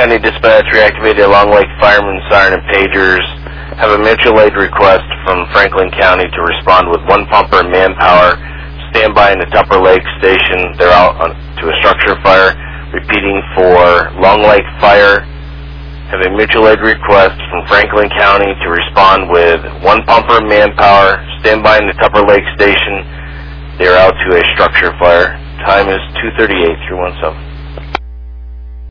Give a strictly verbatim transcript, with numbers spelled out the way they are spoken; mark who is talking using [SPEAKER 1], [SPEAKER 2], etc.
[SPEAKER 1] County Dispatch reactivated Long Lake Fireman Siren and Pagers. Have a mutual aid request from Franklin County to respond with one pumper and manpower. Stand by in the Tupper Lake Station. They're out on, to a structure fire. Repeating for Long Lake Fire. Have a mutual aid request from Franklin County to respond with one pumper and manpower. Stand by in the Tupper Lake Station. They're out to a structure fire. Time is two thirty-eight, three one seven.